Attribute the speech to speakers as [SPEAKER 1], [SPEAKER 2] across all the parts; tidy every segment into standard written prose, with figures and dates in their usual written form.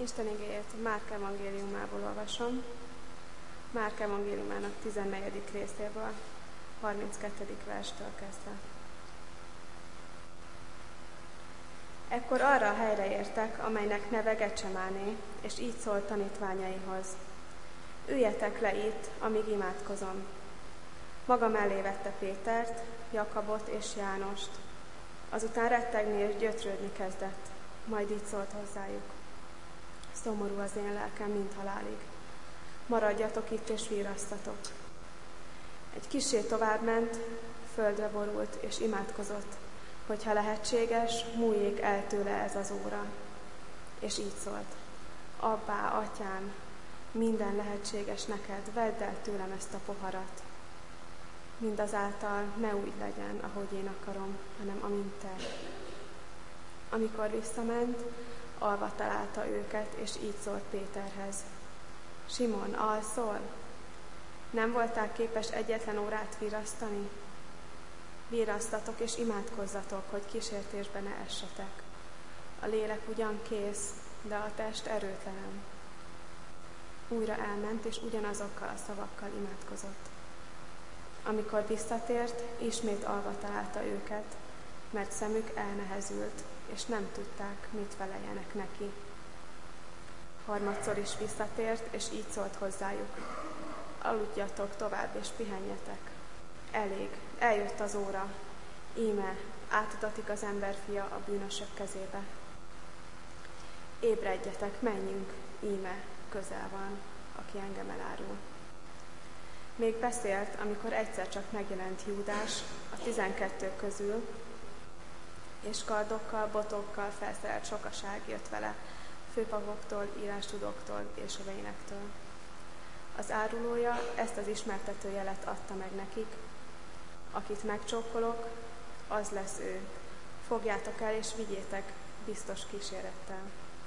[SPEAKER 1] Isten igéjét Márk evangéliumából olvasom. Márk evangéliumának 14. részéből, 32. verstől kezdve. Ekkor arra a helyre értek, amelynek neve Gecsemáné, és így szólt tanítványaihoz: Üljetek le itt, amíg imádkozom. Maga mellé vette Pétert, Jakabot és Jánost. Azután rettegni és gyötrődni kezdett, majd így szólt hozzájuk: Szomorú az én lelkem, mint halálig. Maradjatok itt és virrasztatok. Egy kissé tovább ment, földre borult és imádkozott, hogyha lehetséges, múljék el tőle ez az óra. És így szólt: Abbá, Atyám, minden lehetséges neked, vedd el tőlem ezt a poharat. Mindazáltal ne úgy legyen, ahogy én akarom, hanem amint te. Amikor visszament, alva találta őket, és így szólt Péterhez: Simon, alszol? Nem voltál képes egyetlen órát virrasztani? Virrasztatok és imádkozzatok, hogy kísértésbe ne essetek. A lélek ugyan kész, de a test erőtlen. Újra elment, és ugyanazokkal a szavakkal imádkozott. Amikor visszatért, ismét alva találta őket, mert szemük elnehezült, és nem tudták, mit feleljenek neki. Harmadszor is visszatért, és így szólt hozzájuk: Aludjatok tovább, és pihenjetek. Elég, eljött az óra. Íme, átadatik az emberfia a bűnösök kezébe. Ébredjetek, menjünk, íme, közel van, aki engem elárul. Még beszélt, amikor egyszer csak megjelent Júdás a 12 közül, és kardokkal, botokkal felszerelt sokaság jött vele, főpapoktól, írástudóktól és övénektől. Az árulója ezt az ismertető jelet adta meg nekik: Akit megcsókolok, az lesz ő. Fogjátok el és vigyétek biztos kísérettel.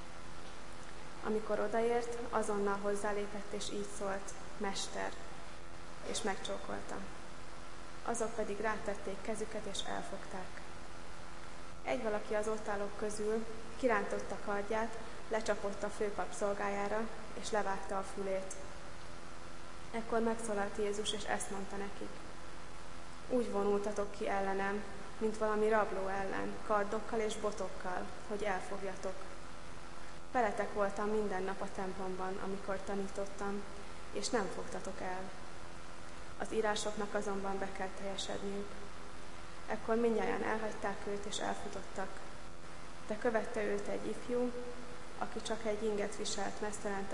[SPEAKER 1] Amikor odaért, azonnal hozzálépett és így szólt: Mester! És megcsókolta. Azok pedig rátették kezüket és elfogták. Egy valaki az ott állók közül kirántotta kardját, lecsapott a főpap szolgájára, és levágta a fülét. Ekkor megszólalt Jézus, és ezt mondta nekik: Úgy vonultatok ki ellenem, mint valami rabló ellen, kardokkal és botokkal, hogy elfogjatok. Veletek voltam minden nap a templomban, amikor tanítottam, és nem fogtatok el. Az írásoknak azonban be kell teljesedniük. Ekkor mindnyájan elhagyták őt, és elfutottak. De követte őt egy ifjú, aki csak egy inget viselt meztelen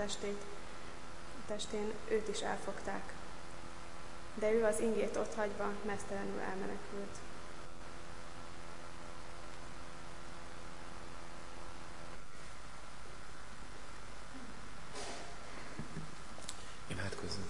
[SPEAKER 1] testén, őt is elfogták. De ő az ingét otthagyva meztelenül elmenekült.
[SPEAKER 2] Imádkozzunk.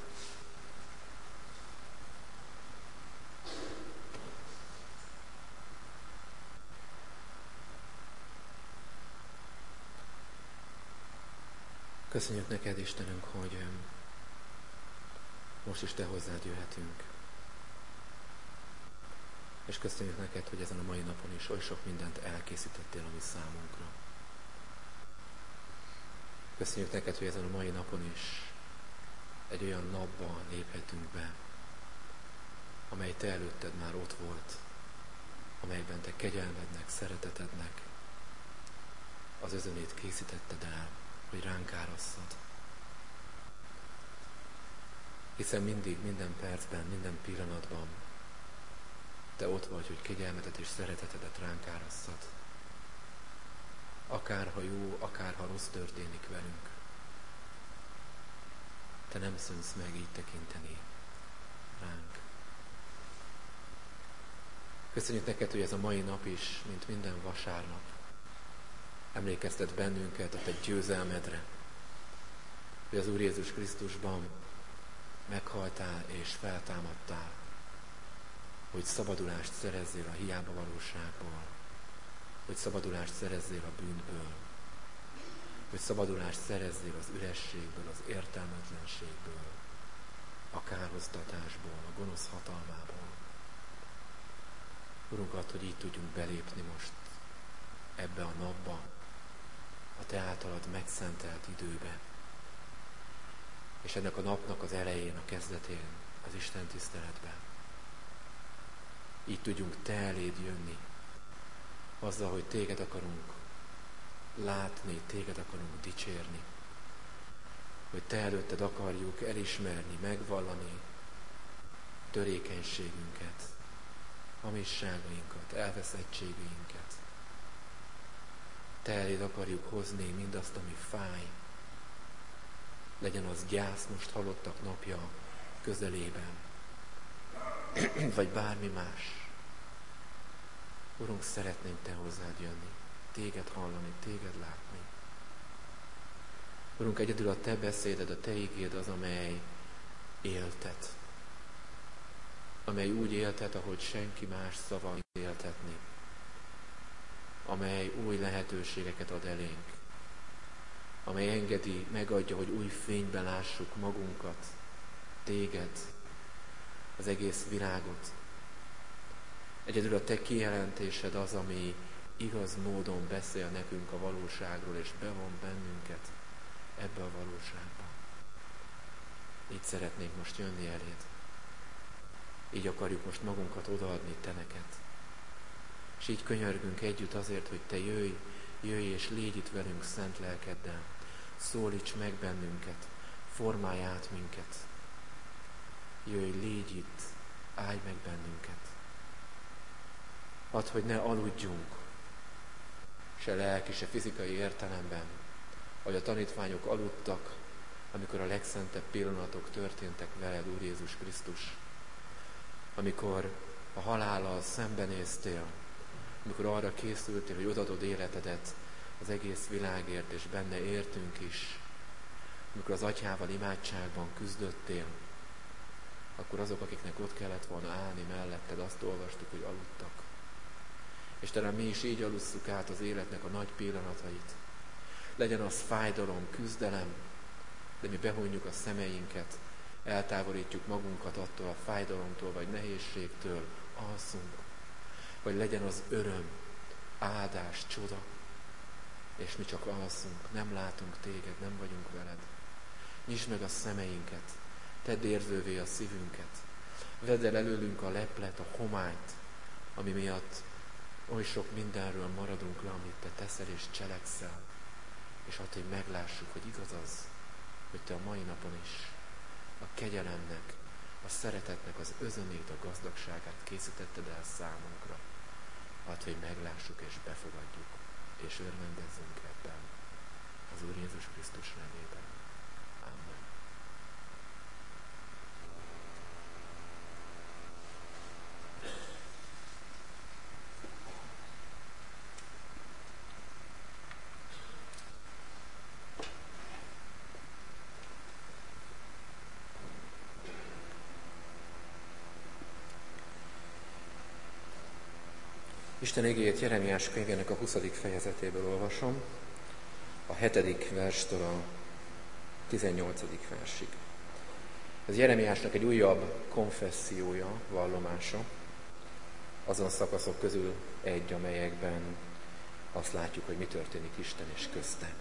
[SPEAKER 2] Köszönjük neked, Istenünk, hogy most is te hozzád jöhetünk. És köszönjük neked, hogy ezen a mai napon is oly sok mindent elkészítettél a mi számunkra. Köszönjük neked, hogy ezen a mai napon is egy olyan napba léphetünk be, amely te előtted már ott volt, amelyben te kegyelmednek, szeretetednek az özönét készítetted el, hogy ránk árasszad. Hiszen mindig, minden percben, minden pillanatban te ott vagy, hogy kegyelmedet és szeretetedet ránk árasszad. Akárha jó, akárha rossz történik velünk. Te nem szűnsz meg így tekinteni ránk. Köszönjük neked, hogy ez a mai nap is, mint minden vasárnap, emlékeztet bennünket a te győzelmedre, hogy az Úr Jézus Krisztusban meghaltál és feltámadtál, hogy szabadulást szerezzél a hiába valóságból, hogy szabadulást szerezzél a bűnből, hogy szabadulást szerezzél az ürességből, az értelmetlenségből, a kárhoztatásból, a gonosz hatalmából. Urunk, add, hogy így tudjunk belépni most ebbe a napba, a Te általad megszentelt időbe. És ennek a napnak az elején, a kezdetén, az Isten tiszteletben. Így tudjunk Te eléd jönni, azzal, hogy Téged akarunk látni, Téged akarunk dicsérni, hogy Te előtted akarjuk elismerni, megvallani törékenységünket, hamisságainkat, elveszettségeinket. Te eléd akarjuk hozni mindazt, ami fáj. Legyen az gyász most halottak napja közelében, vagy bármi más. Urunk, szeretnénk Te hozzád jönni, Téged hallani, Téged látni. Urunk, egyedül a Te beszéded, a Te igéd az, amely éltet. Amely úgy éltet, ahogy senki más szava éltetni. Amely új lehetőségeket ad elénk. Amely engedi, megadja, hogy új fényben lássuk magunkat, Téged, az egész világot. Egyedül a Te kijelentésed az, ami igaz módon beszél nekünk a valóságról, és bevon bennünket ebbe a valóságba. Így szeretnénk most jönni eléd. Így akarjuk most magunkat odaadni Te neked. És így könyörgünk együtt azért, hogy Te jöjj és légy itt velünk szent lelkeddel. Szólíts meg bennünket, formálj át minket. Jöjj, légy itt, állj meg bennünket. Add, hogy ne aludjunk, se lelki, se fizikai értelemben, ahogy a tanítványok aludtak, amikor a legszentebb pillanatok történtek veled, Úr Jézus Krisztus. Amikor a halállal szembenéztél, amikor arra készültél, hogy odadod életedet az egész világért, és benne értünk is, amikor az Atyával imádságban küzdöttél, akkor azok, akiknek ott kellett volna állni melletted, azt olvastuk, hogy aludtak. És talán mi is így alusszuk át az életnek a nagy pillanatait. Legyen az fájdalom, küzdelem, de mi behunjuk a szemeinket, eltávolítjuk magunkat attól a fájdalomtól vagy nehézségtől, alszunk. Vagy legyen az öröm, áldás, csoda, és mi csak alszunk, nem látunk Téged, nem vagyunk veled. Nyisd meg a szemeinket, tedd érzővé a szívünket, vedd el előlünk a leplet, a homályt, ami miatt oly sok mindenről maradunk le, amit Te teszel és cselekszel, és hadd, hogy meglássuk, hogy igaz az, hogy Te a mai napon is a kegyelemnek, a szeretetnek az özönét, a gazdagságát készítetted el számunkra. Hadd, hogy meglássuk és befogadjuk, és örvendezzünk ebben. Az Úr Jézus Krisztus nevében. Amen. Isten igéjét Jeremiás könyvének a 20. fejezetéből olvasom, a 7. verstől a 18. versig. Ez Jeremiásnak egy újabb konfessziója, vallomása, azon szakaszok közül egy, amelyekben azt látjuk, hogy mi történik Isten és közte.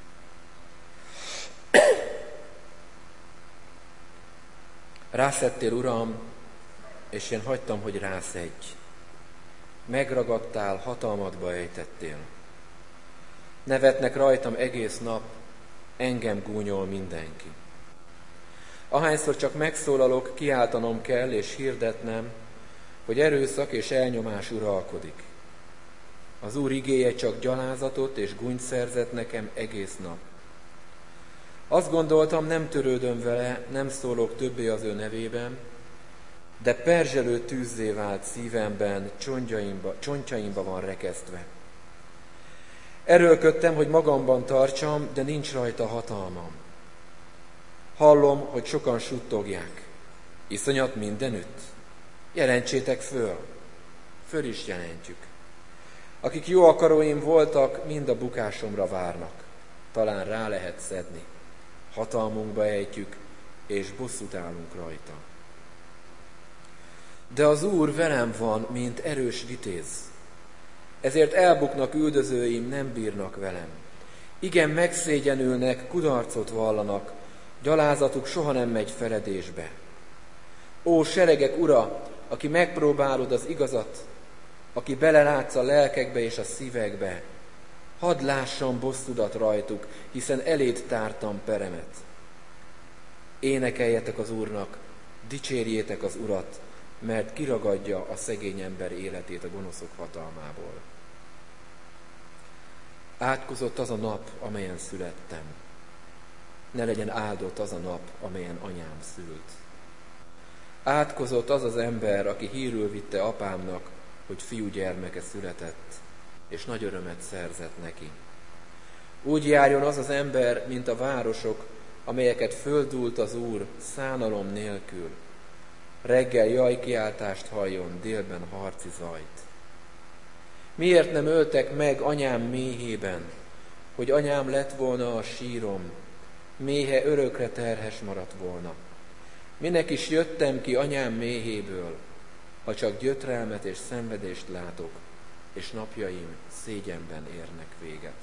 [SPEAKER 2] Rászettél, Uram, és én hagytam, hogy rászedj. Megragadtál, hatalmadba ejtettél. Nevetnek rajtam egész nap, engem gúnyol mindenki. Ahányszor csak megszólalok, kiáltanom kell és hirdetnem, hogy erőszak és elnyomás uralkodik. Az Úr igéje csak gyalázatot és gúnyt szerzett nekem egész nap. Azt gondoltam, nem törődöm vele, nem szólok többé az ő nevében, de perzselő tűzzé vált szívemben, csontjaimba van rekesztve. Erőlködtem, hogy magamban tartsam, de nincs rajta hatalmam. Hallom, hogy sokan suttogják. Iszonyat mindenütt? Jelentsétek föl is jelentjük. Akik jó akaróim voltak, mind a bukásomra várnak. Talán rá lehet szedni. Hatalmunkba ejtjük, és bosszút állunk rajta. De az Úr velem van, mint erős vitéz. Ezért elbuknak üldözőim, nem bírnak velem. Igen, megszégyenülnek, kudarcot vallanak, gyalázatuk soha nem megy feledésbe. Ó, seregek ura, aki megpróbálod az igazat, aki belelátsz a lelkekbe és a szívekbe, hadd lássam bosszudat rajtuk, hiszen eléd tártam peremet. Énekeljetek az Úrnak, dicsérjétek az Urat, mert kiragadja a szegény ember életét a gonoszok hatalmából. Átkozott az a nap, amelyen születtem. Ne legyen áldott az a nap, amelyen anyám szült. Átkozott az az ember, aki hírül vitte apámnak, hogy fiúgyermeke született, és nagy örömet szerzett neki. Úgy járjon az az ember, mint a városok, amelyeket földult az Úr szánalom nélkül. Reggel jajkiáltást halljon, délben harci zajt. Miért nem öltek meg anyám méhében, hogy anyám lett volna a sírom, méhe örökre terhes maradt volna. Minek is jöttem ki anyám méhéből, ha csak gyötrelmet és szenvedést látok, és napjaim szégyenben érnek véget.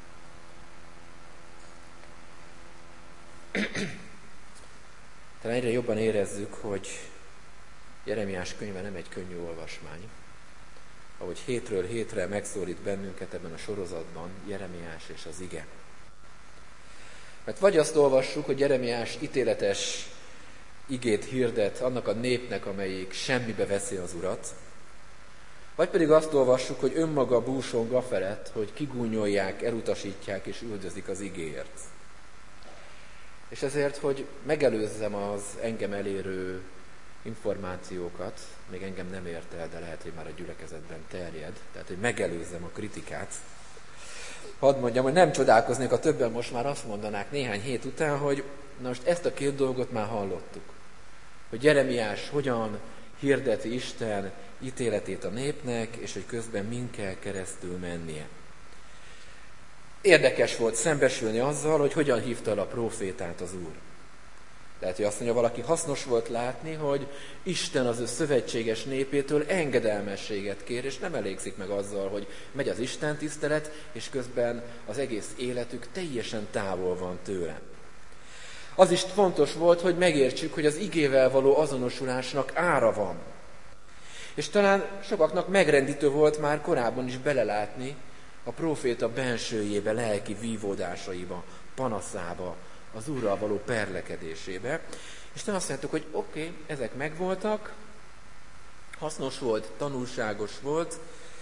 [SPEAKER 2] Talán egyre jobban érezzük, hogy Jeremiás könyve nem egy könnyű olvasmány. Ahogy hétről hétre megszólít bennünket ebben a sorozatban Jeremiás és az ige. Mert vagy azt olvassuk, hogy Jeremiás ítéletes igét hirdet annak a népnek, amelyik semmibe veszi az Urat, vagy pedig azt olvassuk, hogy önmaga búsong afelett, hogy kigúnyolják, elutasítják és üldözik az igéért. És ezért, hogy megelőzzem az engem elérő információkat, még engem nem ért el, de lehet, hogy már a gyülekezetben terjed, tehát, hogy megelőzzem a kritikát. Hadd mondjam, hogy nem csodálkoznék, ha többen most már azt mondanák néhány hét után, hogy na most ezt a két dolgot már hallottuk. Hogy Jeremiás hogyan hirdeti Isten ítéletét a népnek, és hogy közben min kell keresztül mennie. Érdekes volt szembesülni azzal, hogy hogyan hívta el a prófétát az Úr. Lehet, hogy azt mondja valaki, hasznos volt látni, hogy Isten az ő szövetséges népétől engedelmességet kér, és nem elégszik meg azzal, hogy megy az Isten tisztelet, és közben az egész életük teljesen távol van tőle. Az is fontos volt, hogy megértsük, hogy az igével való azonosulásnak ára van. És talán sokaknak megrendítő volt már korábban is belelátni a próféta bensőjébe, lelki vívódásaiba, panaszába, az Úrral való perlekedésébe. És nem azt mondtuk, hogy oké, ezek megvoltak, hasznos volt, tanulságos volt,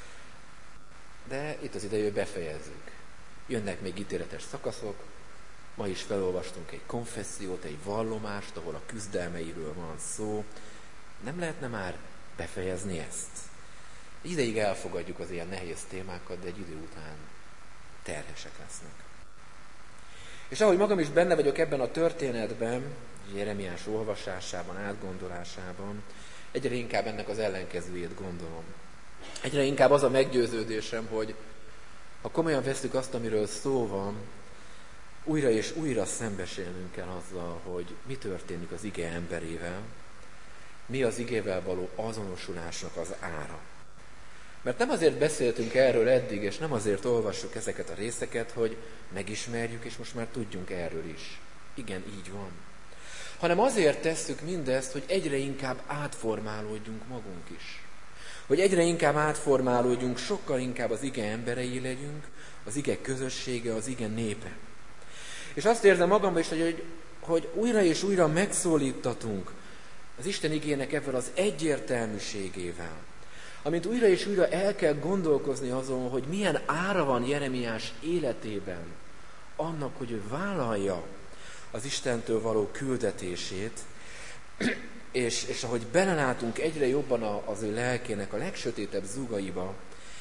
[SPEAKER 2] de itt az ideje, hogy befejezzük. Jönnek még ítéletes szakaszok, ma is felolvastunk egy konfessziót, egy vallomást, ahol a küzdelmeiről van szó. Nem lehetne már befejezni ezt? Ideig elfogadjuk az ilyen nehéz témákat, de egy idő után terhesek lesznek. És ahogy magam is benne vagyok ebben a történetben, Jeremiás olvasásában, átgondolásában, egyre inkább ennek az ellenkezőjét gondolom. Egyre inkább az a meggyőződésem, hogy ha komolyan veszük azt, amiről szó van, újra és újra szembesülnünk kell azzal, hogy mi történik az ige emberével, mi az igével való azonosulásnak az ára. Mert nem azért beszéltünk erről eddig, és nem azért olvassuk ezeket a részeket, hogy megismerjük, és most már tudjunk erről is. Igen, így van. Hanem azért tesszük mindezt, hogy egyre inkább átformálódjunk magunk is. Hogy egyre inkább átformálódjunk, sokkal inkább az ige emberei legyünk, az ige közössége, az ige népe. És azt érzem magamban is, hogy újra és újra megszólítatunk az Isten igének ebben az egyértelműségével. Amint újra és újra el kell gondolkozni azon, hogy milyen ára van Jeremiás életében annak, hogy ő vállalja az Istentől való küldetését, és ahogy belelátunk egyre jobban az ő lelkének a legsötétebb zugaiba,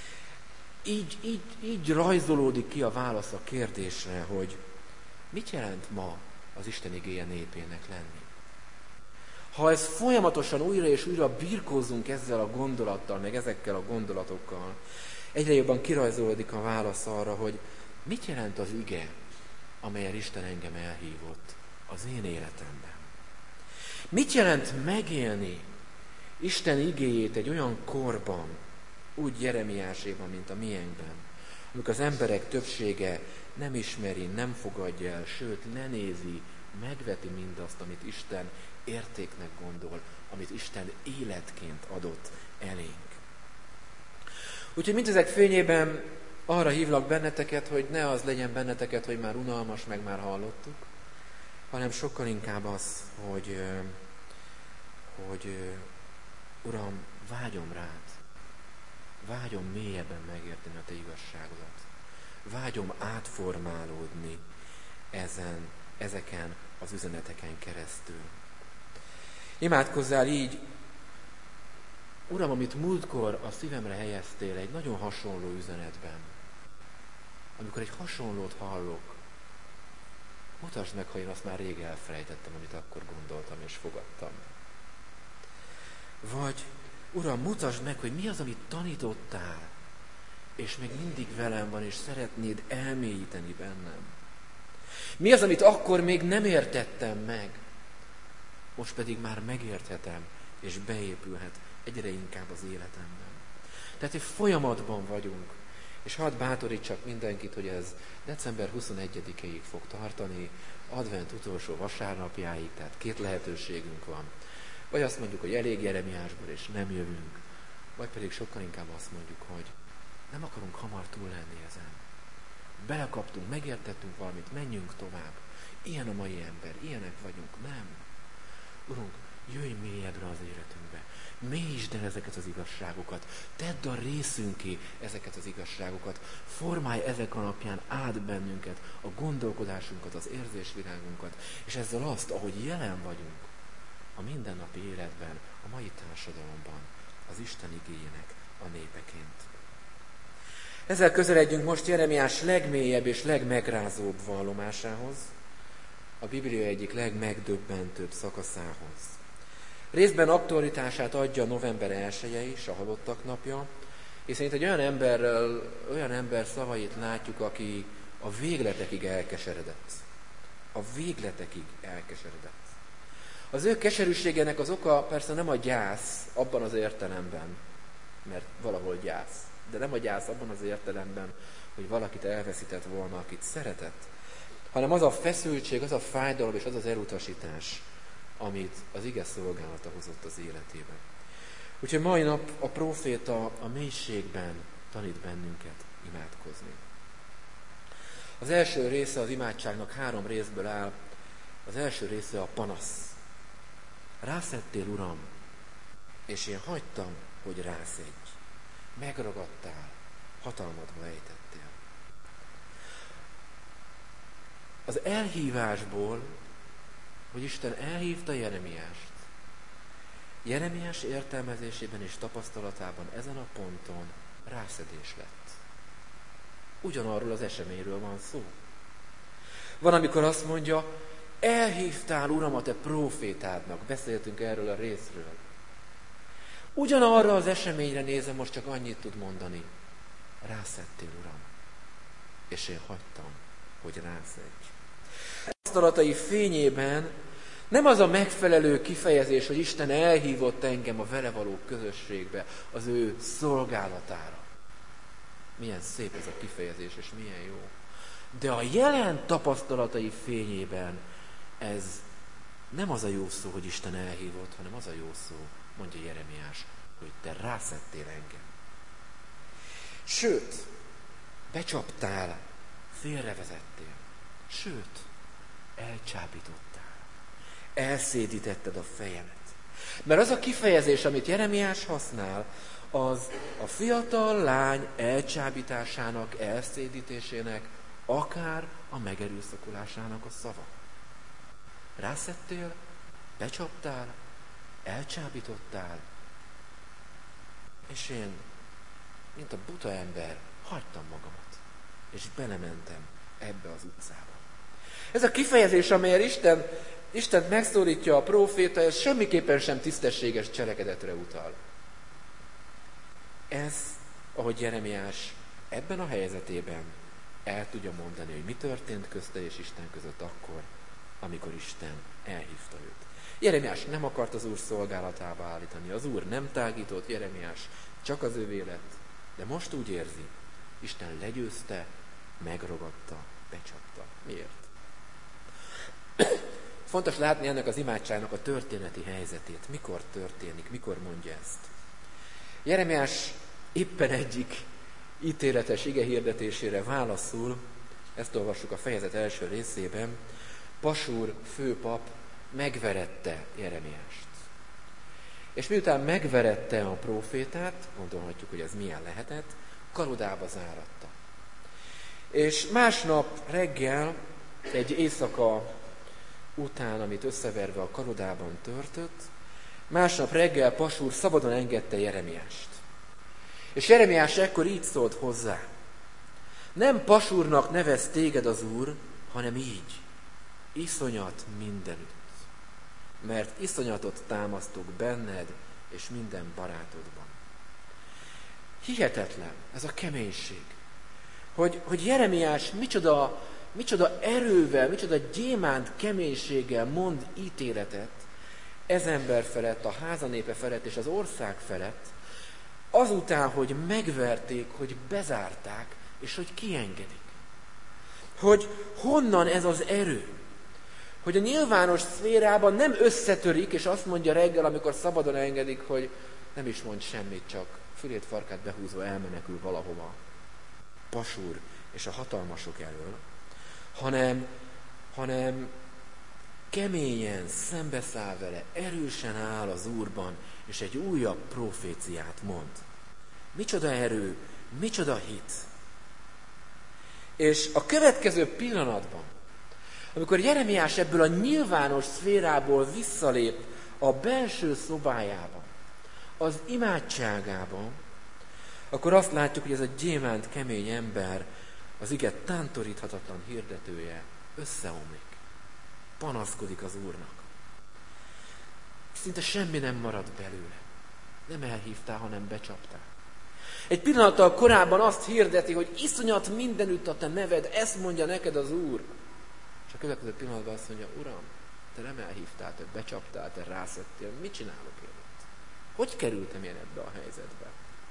[SPEAKER 2] így rajzolódik ki a válasz a kérdésre, hogy mit jelent ma az Isten igéje népének lenni. Ha ezt folyamatosan újra és újra birkózunk ezzel a gondolattal, meg ezekkel a gondolatokkal, egyre jobban kirajzolódik a válasz arra, hogy mit jelent az ige, amelyen Isten engem elhívott az én életemben. Mit jelent megélni Isten igéjét egy olyan korban, úgy Jeremiáséban, mint a miénkben, amikor az emberek többsége nem ismeri, nem fogadja el, sőt lenézi, megveti mindazt, amit Isten értéknek gondol, amit Isten életként adott elénk. Úgyhogy mindezek fényében arra hívlak benneteket, hogy ne az legyen benneteket, hogy már unalmas, meg már hallottuk, hanem sokkal inkább az, hogy Uram, vágyom rád, vágyom mélyebben megérteni a te igazságodat, vágyom átformálódni ezeken az üzeneteken keresztül. Imádkozzál így, Uram, amit múltkor a szívemre helyeztél egy nagyon hasonló üzenetben, amikor egy hasonlót hallok, mutasd meg, ha én azt már rég elfelejtettem, amit akkor gondoltam és fogadtam. Vagy, Uram, mutasd meg, hogy mi az, amit tanítottál, és még mindig velem van, és szeretnéd elmélyíteni bennem. Mi az, amit akkor még nem értettem meg, most pedig már megérthetem, és beépülhet egyre inkább az életemben. Tehát egy folyamatban vagyunk, és hadd bátorítsak mindenkit, hogy ez december 21-ig fog tartani, advent utolsó vasárnapjáig, tehát 2 lehetőségünk van. Vagy azt mondjuk, hogy elég Jeremiásból, és nem jövünk, vagy pedig sokkal inkább azt mondjuk, hogy nem akarunk hamar túl lenni ezen. Belekaptunk, megértettünk valamit, menjünk tovább. Ilyen a mai ember, ilyenek vagyunk, nem. Urunk, jöjj mélyebbre az életünkbe. Mélyítsd el ezeket az igazságokat. Tedd a részünké ezeket az igazságokat. Formálj ezek alapján át bennünket, a gondolkodásunkat, az érzésvilágunkat, és ezzel azt, ahogy jelen vagyunk a mindennapi életben, a mai társadalomban, az Isten igéjének a népeként. Ezzel közeledjünk most Jeremiás legmélyebb és legmegrázóbb vallomásához, a Biblia egyik legmegdöbbentőbb szakaszához. Részben aktualitását adja november 1-e is, a halottak napja, és szerint egy olyan ember szavait látjuk, aki a végletekig elkeseredett. A végletekig elkeseredett. Az ő keserűségének az oka persze nem a gyász abban az értelemben, mert valahol gyász, de nem a gyász abban az értelemben, hogy valakit elveszített volna, akit szeretett, hanem az a feszültség, az a fájdalom és az az elutasítás, amit az ige szolgálata hozott az életébe. Úgyhogy mai nap a próféta a mélységben tanít bennünket imádkozni. Az első része az imádságnak 3 részből áll. Az első része a panasz. Rászedtél, Uram, és én hagytam, hogy rászedj. Megragadtál, hatalmadba ejtettél. Az elhívásból, hogy Isten elhívta Jeremiást, Jeremiás értelmezésében és tapasztalatában ezen a ponton rászedés lett. Ugyanarról az eseményről van szó. Van, amikor azt mondja, elhívtál, Uram, a te prófétádnak. Beszéltünk erről a részről. Ugyanarra az eseményre nézve most csak annyit tud mondani. Rászedtél, Uram, és én hagytam, hogy rászedj. Tapasztalatai fényében nem az a megfelelő kifejezés, hogy Isten elhívott engem a vele való közösségbe, az ő szolgálatára. Milyen szép ez a kifejezés, és milyen jó. De a jelen tapasztalatai fényében ez nem az a jó szó, hogy Isten elhívott, hanem az a jó szó, mondja Jeremiás, hogy te rászedtél engem. Sőt, becsaptál, félrevezettél. Sőt, elcsábítottál. Elszédítetted a fejemet. Mert az a kifejezés, amit Jeremiás használ, az a fiatal lány elcsábításának, elszédítésének, akár a megerőszakolásának a szava. Rászedtél, becsaptál, elcsábítottál, és én, mint a buta ember, hagytam magamat, és belementem ebbe az utcába. Ez a kifejezés, amelyel Isten megszólítja a próféta, ez semmiképpen sem tisztességes cselekedetre utal. Ez, ahogy Jeremiás ebben a helyzetében el tudja mondani, hogy mi történt közte és Isten között akkor, amikor Isten elhívta őt. Jeremiás nem akart az Úr szolgálatába állítani, az Úr nem tágított, Jeremiás csak az övé lett, de most úgy érzi, Isten legyőzte, megragadta, becsapta. Miért? Fontos látni ennek az imádságnak a történeti helyzetét. Mikor történik, mikor mondja ezt. Jeremiás éppen egyik ítéletes ige hirdetésére válaszul, ezt olvassuk a fejezet első részében, Pasúr főpap megverette Jeremiást. És miután megverette a prófétát, gondolhatjuk, hogy ez milyen lehetett, kalodába záratta. És másnap reggel, egy éjszaka után, amit összeverve a kalodában törtött, másnap reggel Pasúr szabadon engedte Jeremiást. És Jeremiás ekkor így szólt hozzá: nem Pasúrnak nevez téged az Úr, hanem így, iszonyat mindenütt. Mert iszonyatot támasztok benned és minden barátodban. Hihetetlen ez a keménység, hogy Jeremiás micsoda erővel, micsoda gyémánt keménységgel mond ítéletet ez ember felett, a házanépe felett és az ország felett, azután, hogy megverték, hogy bezárták, és hogy kiengedik. Hogy honnan ez az erő? Hogy a nyilvános szférában nem összetörik, és azt mondja reggel, amikor szabadon engedik, hogy nem is mond semmit, csak fülét, farkát behúzva elmenekül valahova Pasúr és a hatalmasok elől, hanem keményen szembeszáll vele, erősen áll az Úrban, és egy újabb proféciát mond. Micsoda erő, micsoda hit. És a következő pillanatban, amikor Jeremiás ebből a nyilvános szférából visszalép a belső szobájába, az imádságában, akkor azt látjuk, hogy ez a gyémánt kemény ember, az ige tántoríthatatlan hirdetője összeomlik. Panaszkodik az Úrnak. Szinte semmi nem marad belőle. Nem elhívtál, hanem becsaptál. Egy pillanattal korábban azt hirdeti, hogy iszonyat mindenütt a te neved, ezt mondja neked az Úr. És a következő pillanatban azt mondja: Uram, te nem elhívtál, te becsaptál, te rászettél, mit csinálok én itt? Hogy kerültem én ebbe a helyzetbe?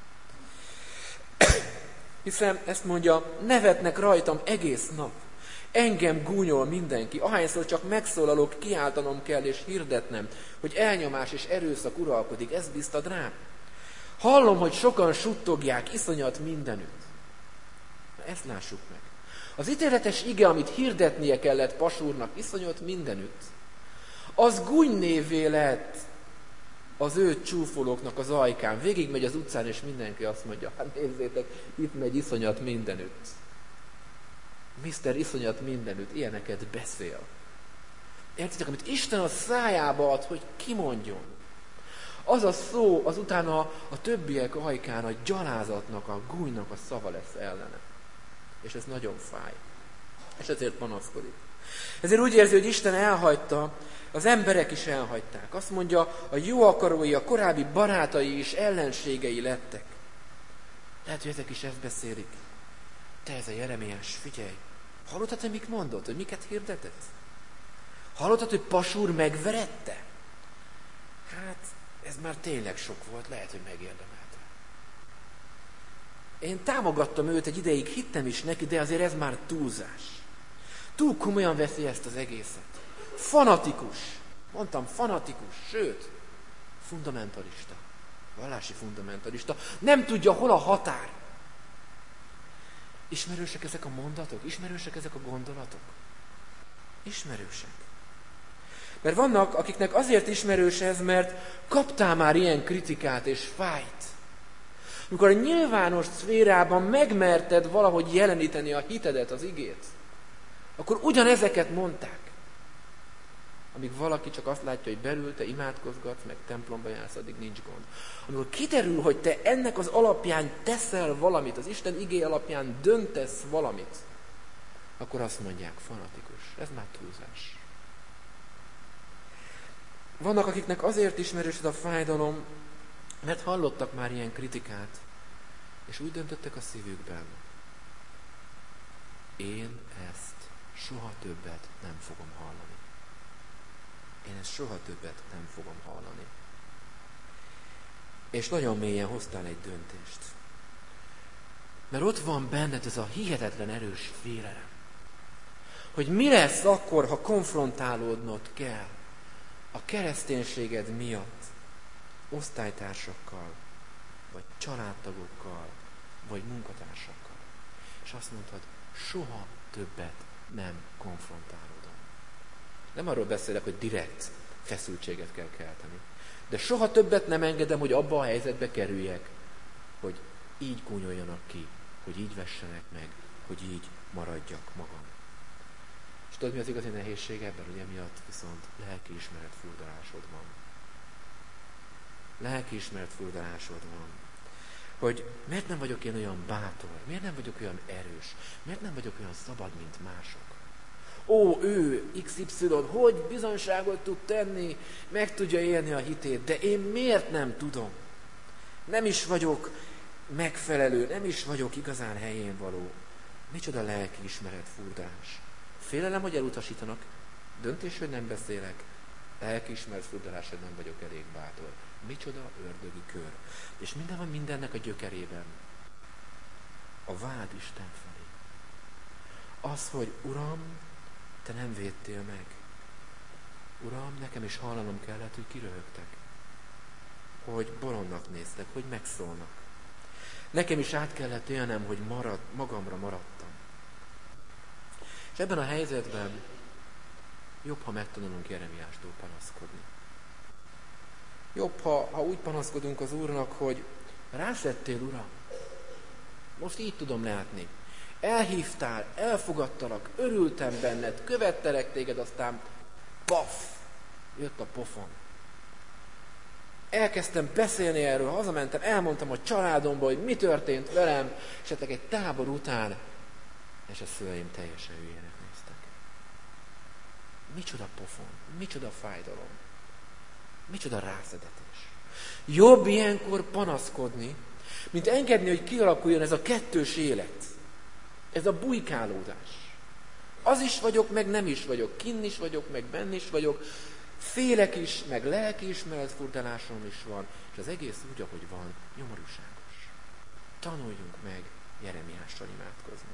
[SPEAKER 2] Hiszen ezt mondja, nevetnek rajtam egész nap. Engem gúnyol mindenki, ahányszor csak megszólalok, kiáltanom kell és hirdetnem, hogy elnyomás és erőszak uralkodik, ez biztad rám. Hallom, hogy sokan suttogják, iszonyat mindenütt. Na, ezt lássuk meg. Az ítéletes ige, amit hirdetnie kellett Pasúrnak, iszonyat mindenütt, az gúnynévvé lett az ő csúfolóknak az ajkán. Végigmegy az utcán, és mindenki azt mondja: hát nézzétek, itt megy iszonyat mindenütt. Mr. Iszonyat mindenütt, ilyeneket beszél. Értitek, amit Isten a szájába ad, hogy kimondjon. Az a szó azután a többiek ajkán a gyalázatnak, a gúnynak a szava lesz ellene. És ez nagyon fáj. És ezért panaszkodik. Ezért úgy érzi, hogy Isten elhagyta, az emberek is elhagyták. Azt mondja, a jó akarói, a korábbi barátai is ellenségei lettek. Lehet, hogy ezek is ezt beszélik. Te, ez a Jeremiás, figyelj! Hallottad, hogy mit mondott? Hogy miket hirdetett? Hallottad, hogy Pasúr megverette? Hát, ez már tényleg sok volt, lehet, hogy megérdemelte. Én támogattam őt egy ideig, hittem is neki, de azért ez már túlzás. Túl komolyan veszi ezt az egészet. Fanatikus. Mondtam, fanatikus, sőt, fundamentalista. Vallási fundamentalista. Nem tudja, hol a határ. Ismerősek ezek a mondatok? Ismerősek ezek a gondolatok? Ismerősek. Mert vannak, akiknek azért ismerős ez, mert kaptál már ilyen kritikát és fájt. Amikor a nyilvános szférában megmerted valahogy jeleníteni a hitedet, az igét, akkor ugyanezeket mondták. Amíg valaki csak azt látja, hogy belül te imádkozgatsz, meg templomba jársz, addig nincs gond. Amikor kiderül, hogy te ennek az alapján teszel valamit, az Isten igé alapján döntesz valamit, akkor azt mondják, fanatikus. Ez már túlzás. Vannak, akiknek azért ismerős ez a fájdalom, mert hallottak már ilyen kritikát, és úgy döntöttek a szívükben. Én ezt soha többet nem fogom hallani. Én ezt soha többet nem fogom hallani. És nagyon mélyen hoztál egy döntést. Mert ott van benned ez a hihetetlen erős félelem. hogy mi lesz akkor, ha konfrontálódnod kell a kereszténységed miatt osztálytársakkal, vagy családtagokkal, vagy munkatársakkal. És azt mondtad, soha többet nem konfrontálódom. Nem arról beszélek, hogy direkt feszültséget kell kelteni. De soha többet nem engedem, hogy abba a helyzetbe kerüljek, hogy így gúnyoljanak ki, hogy így vessenek meg, hogy így maradjak magam. És tudod, mi az igazi nehézség ebben, hogy emiatt viszont lelkiismeret furdalásod van. Lelkiismeret furdalásod van. Hogy miért nem vagyok én olyan bátor, miért nem vagyok olyan erős, miért nem vagyok olyan szabad, mint mások. Ó, ő, XY, hogy bizonyságot tud tenni, meg tudja élni a hitét, de én miért nem tudom? Nem is vagyok megfelelő, nem is vagyok igazán helyén való. Micsoda lelkiismeret furdalás. Félelem, hogy elutasítanak, döntés, hogy nem beszélek, lelkiismeret furdalás, hogy nem vagyok elég bátor. Micsoda ördögi kör. És minden van mindennek a gyökerében. A vád Isten felé. Az, hogy Uram, te nem védtél meg. Uram, nekem is hallanom kellett, hogy kiröhögtek. Hogy bolondnak néztek, hogy megszólnak. Nekem is át kellett élnem, hogy magamra maradtam. És ebben a helyzetben jobb, ha megtanulunk Jeremiástól panaszkodni. Jobb, ha úgy panaszkodunk az Úrnak, hogy rászettél, Uram. Most így tudom látni. Elhívtál, elfogadtalak, örültem benned, követtelek téged, aztán paf, jött a pofon. Elkezdtem beszélni erről, hazamentem, elmondtam a családomba, hogy mi történt velem, és esetleg egy tábor után, és a szüleim teljesen hülyének néztek. Micsoda pofon, micsoda fájdalom, micsoda rászedetés. Jobb ilyenkor panaszkodni, mint engedni, hogy kialakuljon ez a kettős élet. Ez a bujkálódás. Az is vagyok, meg nem is vagyok. Kinn is vagyok, meg benn is vagyok. Félek is, meg lelkiismeret furdalásom is van. És az egész úgy, ahogy van, nyomorúságos. Tanuljunk meg Jeremiással imádkozni.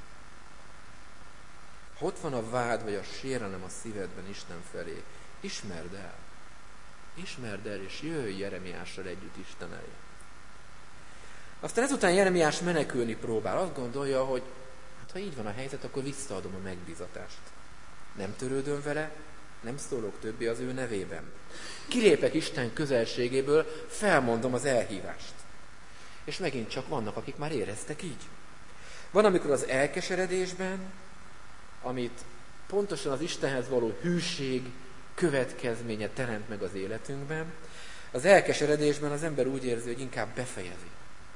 [SPEAKER 2] Ha ott van a vád, vagy a sérelem a szívedben Isten felé, ismerd el. Ismerd el, és jöjj Jeremiással együtt Isten elé. Aztán ezután Jeremiás menekülni próbál. Azt gondolja, hogy ha így van a helyzet, akkor visszaadom a megbízatást. Nem törődöm vele, nem szólok többé az ő nevében. Kilépek Isten közelségéből, felmondom az elhívást. És megint csak vannak, akik már éreztek így. Van, amikor az elkeseredésben, amit pontosan az Istenhez való hűség következménye teremt meg az életünkben, az elkeseredésben az ember úgy érzi, hogy inkább befejezi.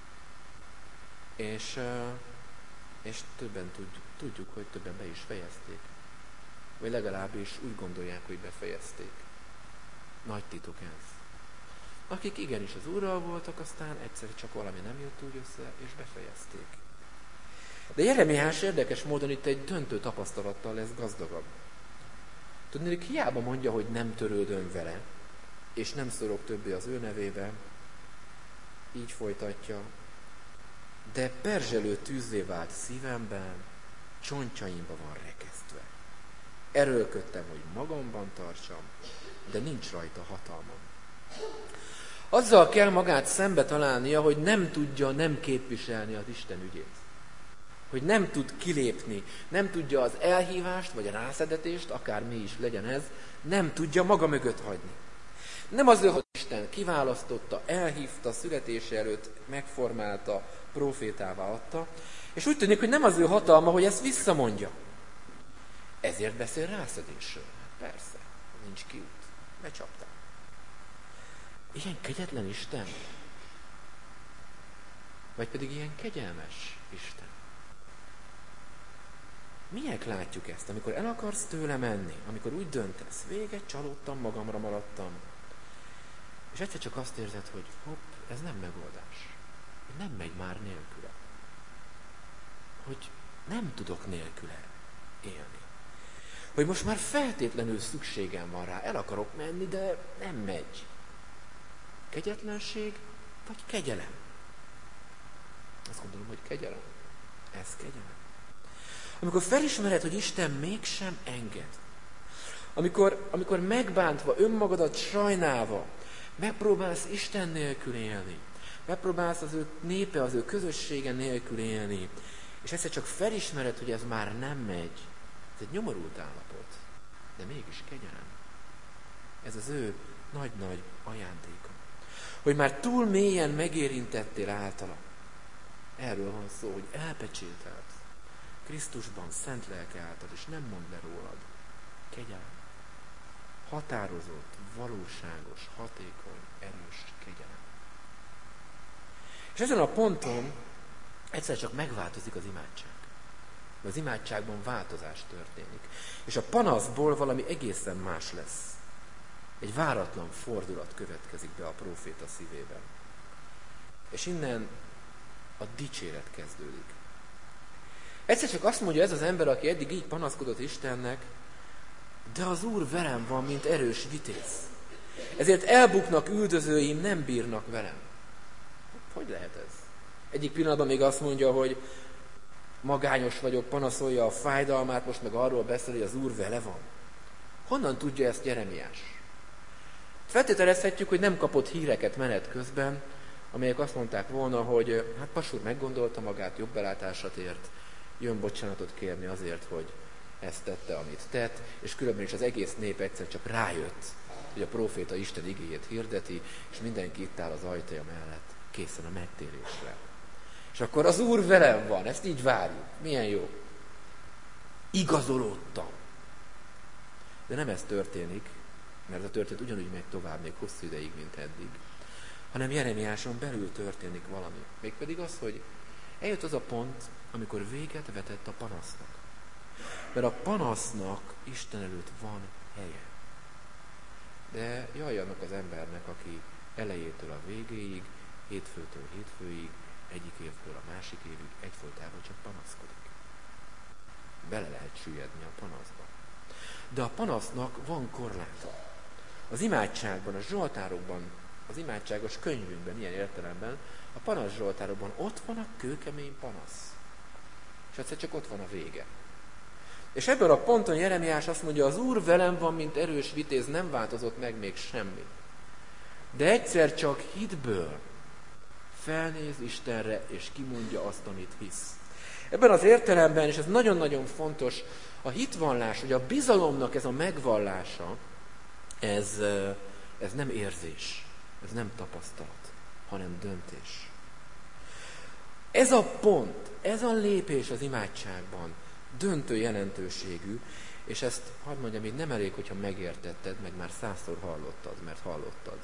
[SPEAKER 2] És többen tudjuk, hogy többen be is fejezték. Vagy legalábbis úgy gondolják, hogy befejezték. Nagy titok ez. Akik igenis az Úrral voltak, aztán egyszer csak valami nem jött úgy össze, és befejezték. De Jeremiás érdekes módon itt egy döntő tapasztalattal lesz gazdagabb. Tudnék, hiába mondja, hogy nem törődöm vele, és nem szólok többé az ő nevébe, így folytatja, de perzselő tűzzé vált szívemben, csontjaimba van rekesztve. Erőlködtem, hogy magamban tartsam, de nincs rajta hatalmam. Azzal kell magát szembe találnia, hogy nem tudja nem képviselni az Isten ügyét. Hogy nem tud kilépni, nem tudja az elhívást, vagy a rászedetést, akár mi is legyen ez, nem tudja maga mögött hagyni. Nem azért, hogy Isten kiválasztotta, elhívta, születése előtt megformálta, profétává adta, és úgy tűnik, hogy nem az ő hatalma, hogy ezt visszamondja. Ezért beszél rászedésről. Hát persze, nincs kiút. Becsaptál. Ilyen kegyetlen Isten? Vagy pedig ilyen kegyelmes Isten? Miért látjuk ezt, amikor el akarsz tőle menni, amikor úgy döntesz, vége, csalódtam, magamra maradtam, és egyszer csak azt érzed, hogy hopp, ez nem megoldás. Nem megy már nélküle. Hogy nem tudok nélküle élni. Hogy most már feltétlenül szükségem van rá, el akarok menni, de nem megy. Kegyetlenség, vagy kegyelem? Azt gondolom, hogy kegyelem. Ez kegyelem. Amikor felismered, hogy Isten mégsem enged. Amikor megbántva, önmagadat sajnálva, megpróbálsz Isten nélkül élni. Megpróbálsz az ő népe, az ő közössége nélkül élni. És egyszer csak felismered, hogy ez már nem megy. Ez egy nyomorult állapot, de mégis kegyelem. Ez az ő nagy-nagy ajándéka. Hogy már túl mélyen megérintettél általa. Erről van szó, hogy elpecsételt Krisztusban, szent lelke által, és nem mond le rólad. Kegyelem. Határozott, valóságos, hatékony, erős kegyelem. És ezen a ponton egyszer csak megváltozik az imádság. Az imádságban változás történik. És a panaszból valami egészen más lesz. Egy váratlan fordulat következik be a próféta szívében. És innen a dicséret kezdődik. Egyszer csak azt mondja ez az ember, aki eddig így panaszkodott Istennek, de az Úr velem van, mint erős vitéz. Ezért elbuknak üldözőim, nem bírnak velem. Hogy lehet ez? Egyik pillanatban még azt mondja, hogy magányos vagyok, panaszolja a fájdalmát, most meg arról beszél, hogy az Úr vele van. Honnan tudja ezt Jeremiás? Feltételezhetjük, hogy nem kapott híreket menet közben, amelyek azt mondták volna, hogy hát pasúr meggondolta magát, jobb belátásat ért, jön bocsánatot kérni azért, hogy ezt tette, amit tett, és különben is az egész nép egyszer csak rájött, hogy a próféta Isten igéjét hirdeti, és mindenki itt áll az ajtaja mellett, készen a megtérésre. És akkor az Úr velem van, ezt így várjuk. Milyen jó. Igazolódtam. De nem ez történik, mert a történet ugyanúgy megy tovább még hosszú ideig, mint eddig, hanem Jeremiáson belül történik valami. Mégpedig az, hogy eljött az a pont, amikor véget vetett a panasznak. Mert a panasznak Isten előtt van helye. De jaj annak az embernek, aki elejétől a végéig, hétfőtől hétfőig, egyik évtől a másik évig egyfolytában csak panaszkodik. Bele lehet süllyedni a panaszba. De a panasznak van korláta. Az imádságban, a zsoltárokban, az imádságos könyvünkben, ilyen értelemben, a panasz zsoltárokban ott van a kőkemény panasz. És egyszer csak ott van a vége. És ebből a ponton Jeremiás azt mondja, az Úr velem van, mint erős vitéz, nem változott meg még semmi. De egyszer csak hitből felnéz Istenre, és kimondja azt, amit hisz. Ebben az értelemben, és ez nagyon-nagyon fontos, a hitvallás, vagy a bizalomnak ez a megvallása, ez nem érzés, ez nem tapasztalat, hanem döntés. Ez a pont, ez a lépés az imádságban döntő jelentőségű, és ezt, hadd mondjam, így nem elég, hogyha megértetted, meg már 100-szor hallottad, mert hallottad.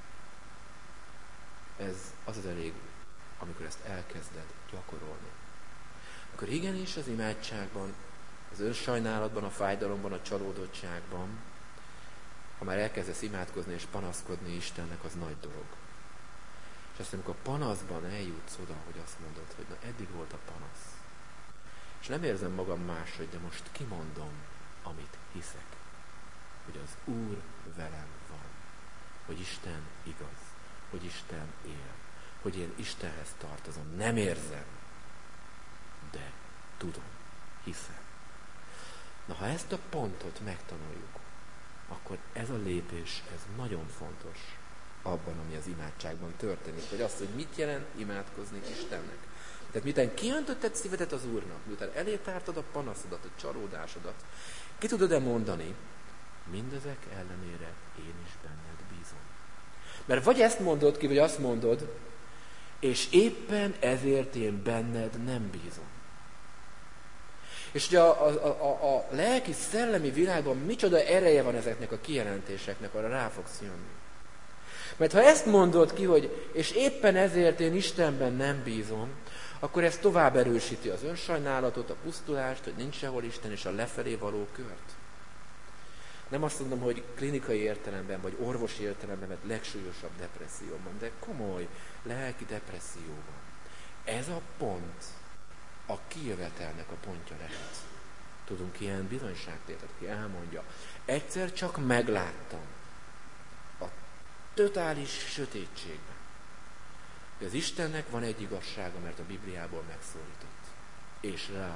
[SPEAKER 2] Ez az elég, amikor ezt elkezded gyakorolni. Akkor igenis az imádságban, az önsajnálatban, a fájdalomban, a csalódottságban, ha már elkezdesz imádkozni és panaszkodni Istennek, az nagy dolog. És aztán, amikor a panaszban eljutsz oda, hogy azt mondod, hogy na eddig volt a panasz. És nem érzem magam máshogy, de most kimondom, amit hiszek. Hogy az Úr velem van. Hogy Isten igaz. Hogy Isten él. Hogy én Istenhez tartozom. Nem érzem, de tudom. Hiszem. Na, ha ezt a pontot megtanuljuk, akkor ez a lépés, ez nagyon fontos abban, ami az imádságban történik. Vagy azt, hogy mit jelent imádkozni Istennek. Tehát miután kiöntötted szívedet az Úrnak, miután elétártad a panaszodat, a csalódásodat, ki tudod-e mondani, mindezek ellenére én is benned bízom. Mert vagy ezt mondod ki, vagy azt mondod, és éppen ezért én benned nem bízom. És ugye a lelki, szellemi világban micsoda ereje van ezeknek a kijelentéseknek, arra rá fogsz jönni. Mert ha ezt mondod ki, hogy és éppen ezért én Istenben nem bízom, akkor ez tovább erősíti az önsajnálatot, a pusztulást, hogy nincs sehol Isten, és a lefelé való kört. Nem azt mondom, hogy klinikai értelemben, vagy orvosi értelemben, mert legsúlyosabb depresszióban, de komoly lelki depresszióban. Ez a pont a kijövetelnek a pontja lehet. Tudunk ilyen bizonyságtételt, aki elmondja, egyszer csak megláttam a totális sötétségben, hogy az Istennek van egy igazsága, mert a Bibliából megszólított. És ráálltam.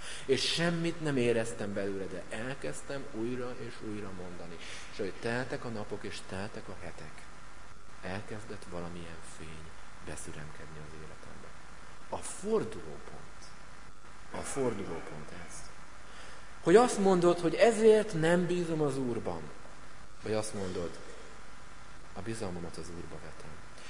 [SPEAKER 2] És semmit nem éreztem belőle, de elkezdtem újra és újra mondani. És ahogy teltek a napok és teltek a hetek, elkezdett valamilyen fény beszüremkedni az életembe. A fordulópont ez. Hogy azt mondod, hogy ezért nem bízom az Úrban. Vagy azt mondod, a bizalmamat az Úrba vetem.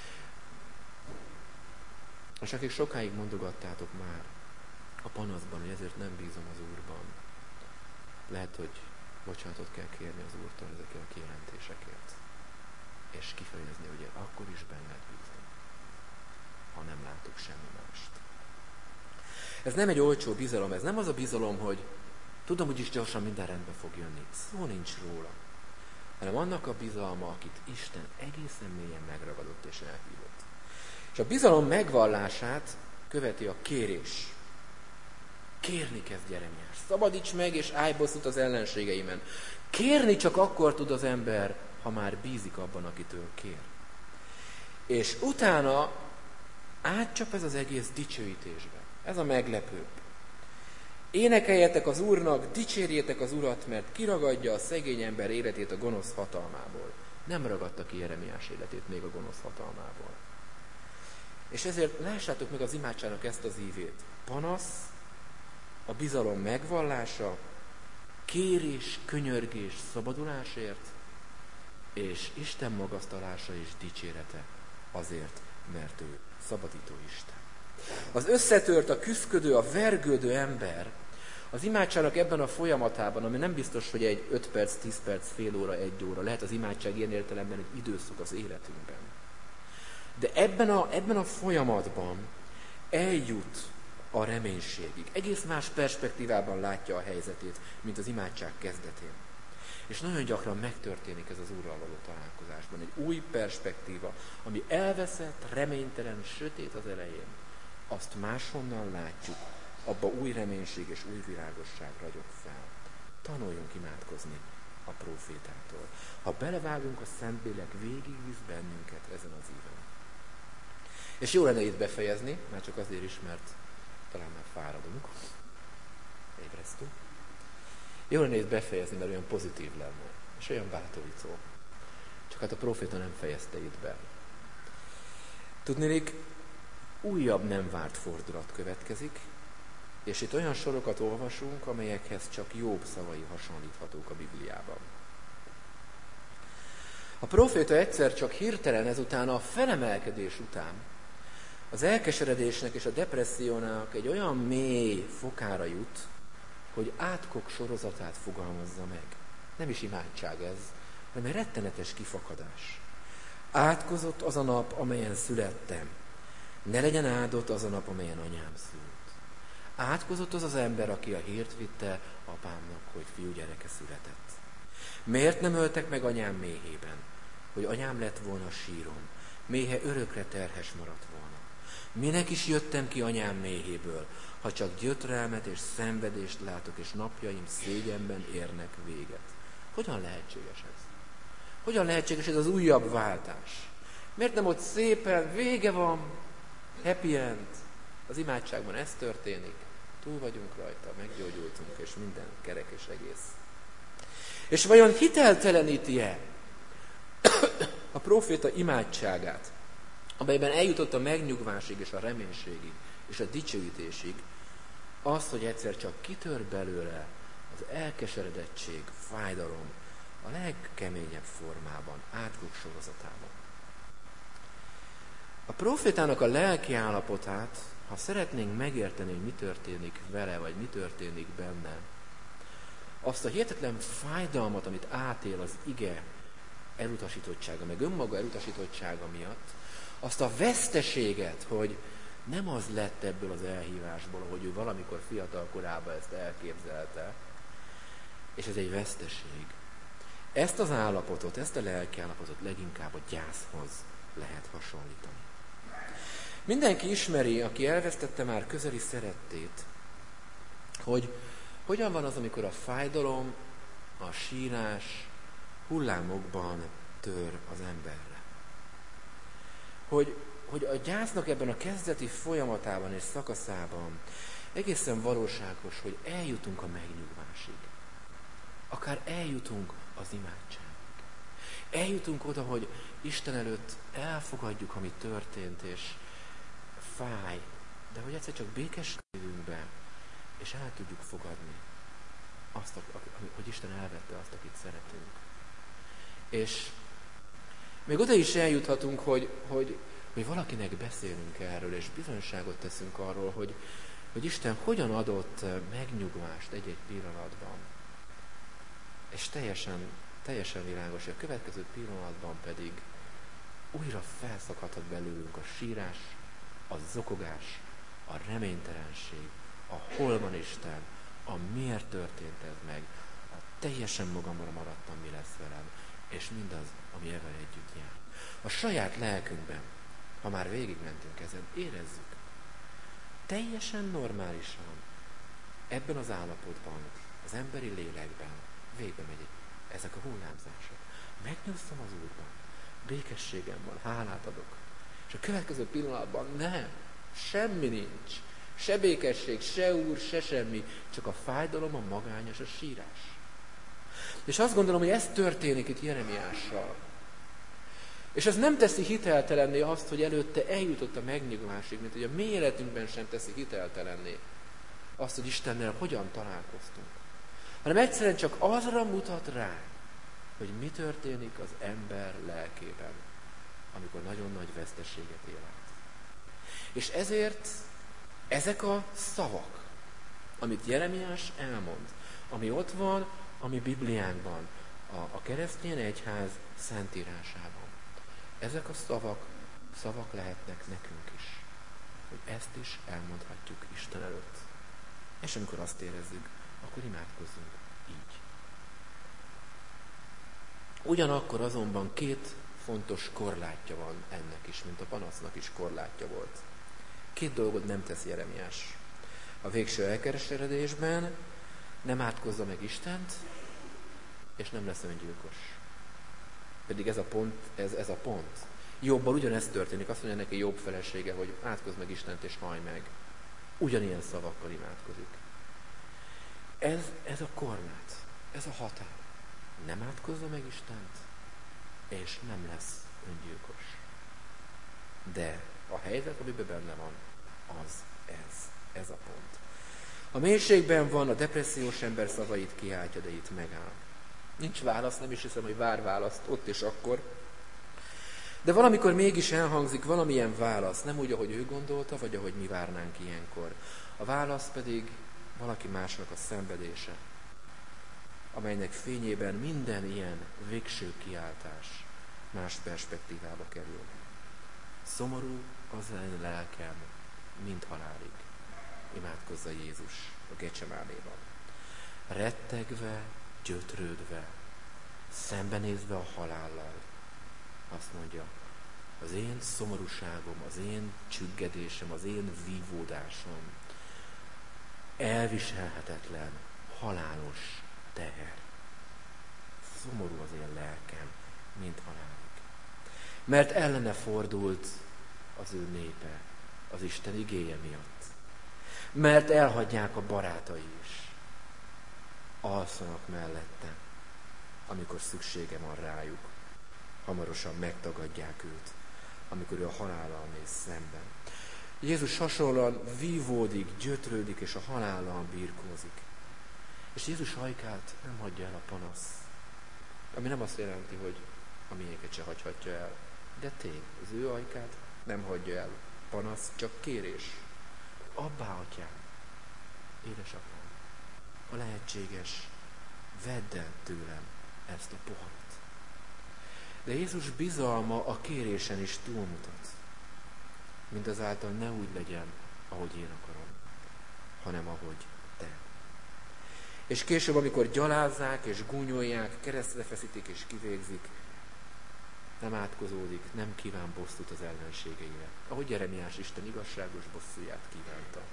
[SPEAKER 2] És akik sokáig mondogattátok már a panaszban, hogy ezért nem bízom az Úrban, lehet, hogy bocsánatot kell kérni az Úrtól ezekért a kijelentésekért. És kifejezni, hogy akkor is benned bízom, ha nem látok semmi mást. Ez nem egy olcsó bizalom, ez nem az a bizalom, hogy tudom, hogy is gyorsan minden rendbe fog jönni. Szó nincs róla. Hanem annak a bizalma, akit Isten egészen mélyen megragadott és elhívott. És a bizalom megvallását követi a kérés. Kérni kezd Jeremiás. Szabadíts meg, és állj bosszút az ellenségeimen. Kérni csak akkor tud az ember, ha már bízik abban, akitől kér. És utána átcsap ez az egész dicsőítésbe. Ez a meglepőbb. Énekeljetek az Úrnak, dicsérjétek az Urat, mert kiragadja a szegény ember életét a gonosz hatalmából. Nem ragadta ki Jeremiás életét még a gonosz hatalmából. És ezért lássátok meg az imádságnak ezt az ívét. Panasz, a bizalom megvallása, kérés, könyörgés szabadulásért, és Isten magasztalása és dicsérete azért, mert ő szabadító Isten. Az összetört, a küszködő, a vergődő ember az imádságnak ebben a folyamatában, ami nem biztos, hogy egy 5 perc, 10 perc, fél óra, 1 óra, lehet az imádság ilyen értelemben egy időszak az életünkben. De ebben a folyamatban eljut a reménységig. Egész más perspektívában látja a helyzetét, mint az imádság kezdetén. És nagyon gyakran megtörténik ez az Úrral való találkozásban. Egy új perspektíva, ami elveszett, reménytelen, sötét az elején, azt máshonnan látjuk, abba új reménység és új világosság ragyog fel. Tanuljunk imádkozni a prófétától. Ha belevágunk, a Szentlélek végigvisz bennünket ezen az íven. És jó lenne itt befejezni, már csak azért is, mert talán már fáradunk, ébresztünk. Jó lenne itt befejezni, mert olyan pozitív lenne, és olyan bátorító. Csak hát a próféta nem fejezte itt be. Tudniillik, újabb nem várt fordulat következik, és itt olyan sorokat olvasunk, amelyekhez csak Jobb szavai hasonlíthatók a Bibliában. A próféta egyszer csak hirtelen ezután a felemelkedés után az elkeseredésnek és a depressziónak egy olyan mély fokára jut, hogy átkok sorozatát fogalmazza meg. Nem is imádság ez, hanem egy rettenetes kifakadás. Átkozott az a nap, amelyen születtem. Ne legyen áldott az a nap, amelyen anyám szült. Átkozott az az ember, aki a hírt vitte apámnak, hogy fiúgyereke született. Miért nem öltek meg anyám méhében, hogy anyám lett volna sírom, méhe örökre terhes maradt volna. Minek is jöttem ki anyám méhéből, ha csak gyötrelmet és szenvedést látok, és napjaim szégyenben érnek véget. Hogyan lehetséges ez? Hogyan lehetséges ez az újabb váltás? Miért nem ott szépen, vége van, happy end, az imádságban ez történik, túl vagyunk rajta, meggyógyultunk, és minden kerek és egész. És vajon hitelteleníti-e a próféta imádságát, amelyben eljutott a megnyugvásig és a reménységig és a dicsőítésig, az, hogy egyszer csak kitör belőle az elkeseredettség, fájdalom a legkeményebb formában, átkok sorozatában. A prófétának a lelki állapotát, ha szeretnénk megérteni, hogy mi történik vele, vagy mi történik benne, azt a hihetetlen fájdalmat, amit átél az ige elutasítottsága, meg önmaga elutasítottsága miatt, azt a veszteséget, hogy nem az lett ebből az elhívásból, hogy ő valamikor fiatal korában ezt elképzelte, és ez egy veszteség. Ezt az állapotot, ezt a lelki állapotot leginkább a gyászhoz lehet hasonlítani. Mindenki ismeri, aki elvesztette már közeli szerettét, hogy hogyan van az, amikor a fájdalom, a sírás hullámokban tör az emberre. Hogy a gyásznak ebben a kezdeti folyamatában és szakaszában egészen valóságos, hogy eljutunk a megnyugvásig. Akár eljutunk az imádságig. Eljutunk oda, hogy Isten előtt elfogadjuk, ami történt, és fáj, de hogy egyszer csak békeskedjünk be, és el tudjuk fogadni azt, hogy Isten elvette azt, akit szeretünk. És még oda is eljuthatunk, hogy valakinek beszélünk erről, és bizonyságot teszünk arról, hogy Isten hogyan adott megnyugvást egy-egy pillanatban. És teljesen világos, hogy a következő pillanatban pedig újra felszakadhat belőlünk a sírás, a zokogás, a reménytelenség, a hol van Isten, a miért történt ez meg, a teljesen magamra maradtam, mi lesz velem, és mindaz, ami ezzel együtt jár. A saját lelkünkben, ha már végigmentünk ezen, érezzük, teljesen normálisan, ebben az állapotban, az emberi lélekben végbe megy ezek a hullámzások. Megnyuszom az Úrban, békességem van, hálát adok. És a következő pillanatban nem, semmi nincs. Se békesség, se Úr, se semmi, csak a fájdalom, a magányos, a sírás. És azt gondolom, hogy ez történik itt Jeremiással. És ez nem teszi hiteltelenné azt, hogy előtte eljutott a megnyugvásig, mint hogy a mi életünkben sem teszi hiteltelenné azt, hogy Istennel hogyan találkoztunk. Hanem egyszerűen csak azra mutat rá, hogy mi történik az ember lelkében, amikor nagyon nagy veszteséget él át. És ezért ezek a szavak, amit Jeremiás elmond, ami ott van a mi Bibliánkban, a keresztény egyház szentírásában, ezek a szavak lehetnek nekünk is, hogy ezt is elmondhatjuk Isten előtt. És amikor azt érezzük, akkor imádkozzunk így. Ugyanakkor azonban két fontos korlátja van ennek is, mint a panasznak is korlátja volt. Két dolgot nem tesz Jeremiás. A végső elkeresedésben nem átkozza meg Istent, és nem lesz öngyilkos. Pedig ez a pont. Jobbal ugyanezt történik, azt mondja neki Jobb felesége, hogy átkozz meg Istent és hallj meg. Ugyanilyen szavakkal imádkozik. Ez a korlát, ez a határ. Nem átkozza meg Istent, és nem lesz öngyilkos. De a helyzet, amiben benne van, ez a pont. A mélységben van, a depressziós ember szavait kiáltja, de itt megáll. Nincs válasz, nem is hiszem, hogy vár választ ott és akkor. De valamikor mégis elhangzik valamilyen válasz, nem úgy, ahogy ő gondolta, vagy ahogy mi várnánk ilyenkor. A válasz pedig valaki másnak a szenvedése, amelynek fényében minden ilyen végső kiáltás más perspektívába kerül. Szomorú az én lelkem, mint halálig, imádkozza Jézus a Gecsemánéban. Rettegve, gyötrődve, szembenézve a halállal, azt mondja, az én szomorúságom, az én csüggedésem, az én vívódásom elviselhetetlen, halálos teher. Szomorú az én lelkem, mint halálig. Mert ellene fordult az ő népe az Isten igéje miatt. Mert elhagyják a barátai is. Alszanak mellette, amikor szüksége van rájuk. Hamarosan megtagadják őt, amikor ő a halállal néz szemben. Jézus hasonlóan vívódik, gyötrődik, és a halállal birkózik. És Jézus ajkát nem hagyja el a panasz. Ami nem azt jelenti, hogy a miénket se hagyhatja el. De tény, az ő ajkát nem hagyja el. Panasz, csak kérés. Abbá, atyám, édesapám, ha lehetséges, vedd el tőlem ezt a poharat. De Jézus bizalma a kérésen is túlmutat. Mindazáltal ne úgy legyen, ahogy én akarom, hanem ahogy te. És később, amikor gyalázzák és gúnyolják, keresztre feszítik és kivégzik, nem átkozódik, nem kíván bosszút az ellenségeire, ahogy Jeremiás Isten igazságos bosszúját kívánta.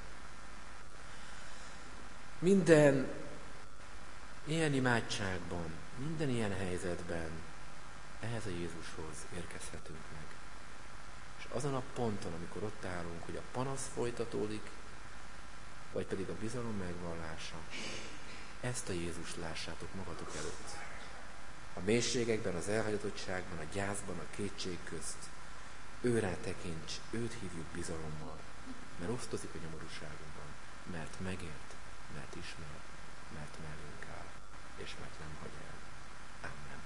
[SPEAKER 2] Minden ilyen imádságban, minden ilyen helyzetben ehhez a Jézushoz érkezhetünk meg. És azon a ponton, amikor ott állunk, hogy a panasz folytatódik, vagy pedig a bizalom megvallása. Ezt a Jézust lássátok magatok előtt. A mélységekben, az elhagyatottságban, a gyászban, a kétség közt. Őrá tekints, őt hívjuk bizalommal, mert osztozik a nyomorúságunkban, mert megért, mert ismer, mert mellünk áll, és mert nem hagy el. Amen.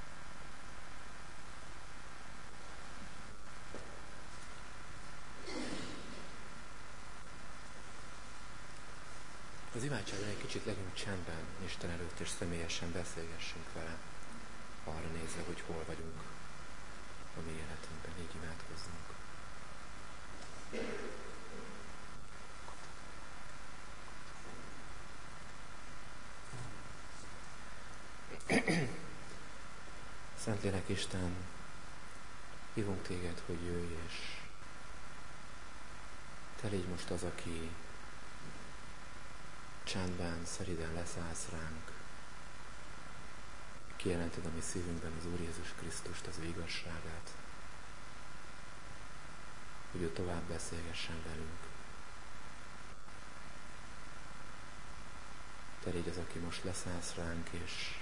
[SPEAKER 2] Az imádságban egy kicsit legyünk csendben Isten előtt, és személyesen beszélgessünk vele, arra nézve, hogy hol vagyunk a mi életünkben, így imádkozzunk. Szentlélek Isten, hívunk téged, hogy jöjj, és te légy most az, aki csendben, szeriden leszállsz ránk. Kijelented a mi szívünkben az Úr Jézus Krisztust, az ő igazságát, hogy ő tovább beszélgessen velünk. Te légy az, aki most leszállsz ránk, és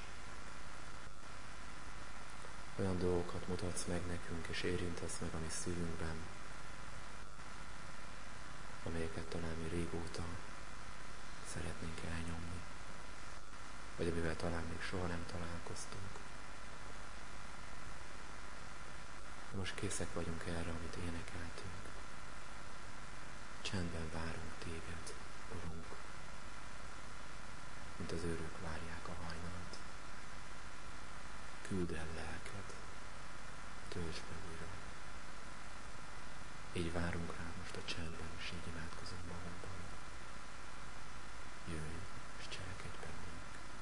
[SPEAKER 2] olyan dolgokat mutatsz meg nekünk, és érintesz meg a mi szívünkben, amelyeket talán mi régóta szeretnénk elnyomni, vagy amivel talán még soha nem találkoztunk. De most készek vagyunk erre, amit énekeltünk. Csendben várunk téged, Urunk, mint az őrök várják a hajnalt. Küld el lelked, töltsd be újra. Így várunk rá most a csendben, és így imádkozunk magunkban. Jöjj, és cselekedj bennünk.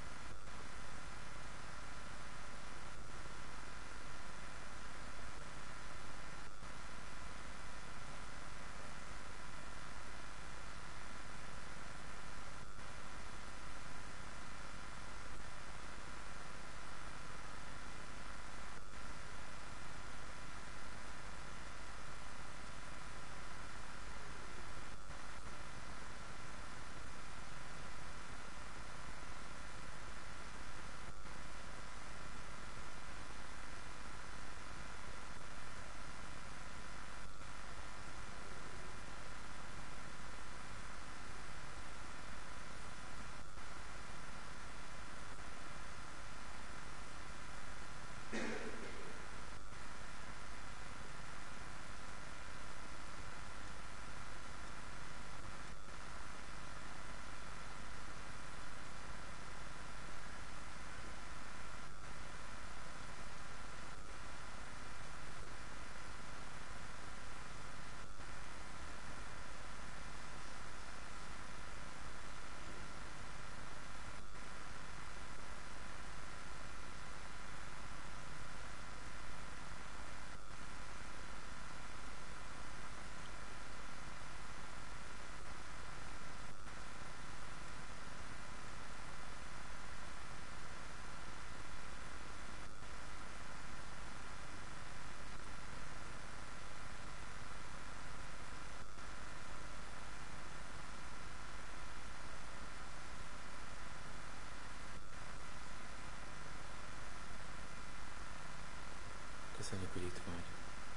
[SPEAKER 2] Köszönjük, hogy itt vagy.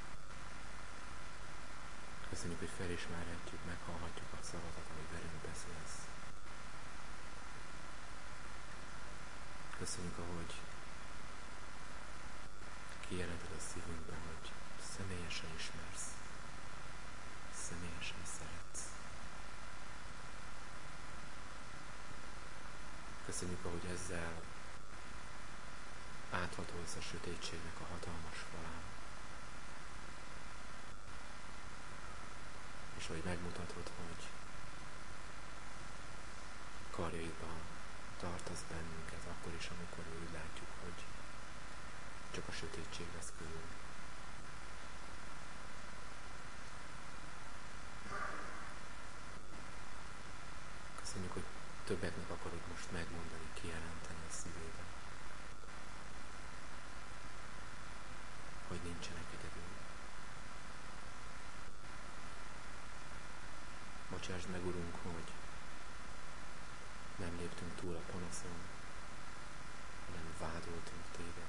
[SPEAKER 2] Köszönjük, hogy felismerhetjük, meghallhatjuk a szavadat, amit velünk beszélsz. Köszönjük, ahogy kijelented a szívünkben, hogy személyesen ismersz, személyesen szeretsz. Köszönjük, ahogy ezzel áthatolsz a sötétségnek a hatalmas falán. És hogy megmutatod, hogy karjaidban tartasz bennünket, akkor is, amikor úgy látjuk, hogy csak a sötétség lesz körül. Köszönjük, hogy többeknek akarod most megmondani, kijelenteni a szívében, hogy nincsenek egyedül. Bocsásd meg, Urunk, hogy Nem léptünk túl a panaszon, hanem vádoltunk téged.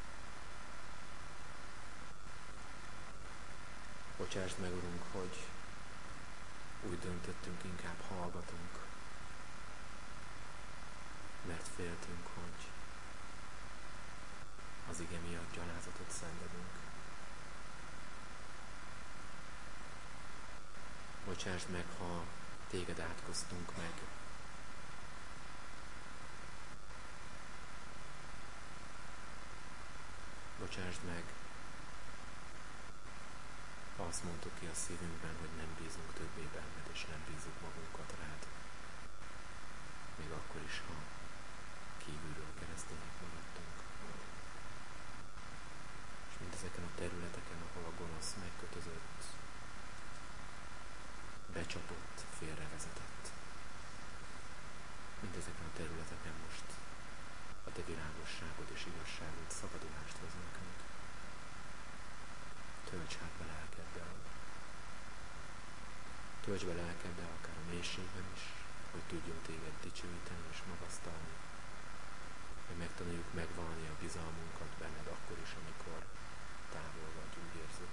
[SPEAKER 2] Bocsásd meg, Urunk, hogy úgy döntöttünk, inkább hallgatunk, mert féltünk, hogy az ige miatt gyalázatot szenvedünk. Bocsásd meg, ha téged átkoztunk meg. Bocsásd meg, ha azt mondtuk ki a szívünkben, hogy nem bízunk többé benned, és nem bízunk magunkat rád. Még akkor is, ha kívülről keresztények maradtunk. És mindezeken a területeken, ahol a gonosz megkötözött, becsapott, félrevezetett. Mindezeken a területeken most a te világosságod és igazságod szabadulást hoz nekünk. Tölts hát be lelkeddel. Tölts be lelkeddel akár a mélységben is, hogy tudjunk téged dicsőíteni és magasztalni. Hogy megtanuljuk megvalni a bizalmunkat benned akkor is, amikor távol vagy, úgy érzük.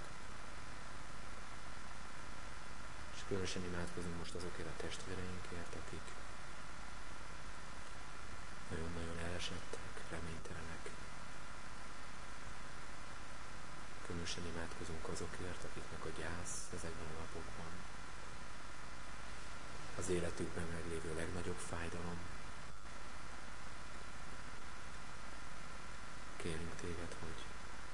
[SPEAKER 2] És különösen imádkozunk most azokért a testvéreinkért, akik nagyon-nagyon elesettek, reménytelenek. Különösen imádkozunk azokért, akiknek a gyász ezekben a napokban az életükben meglévő legnagyobb fájdalom. Kérünk téged, hogy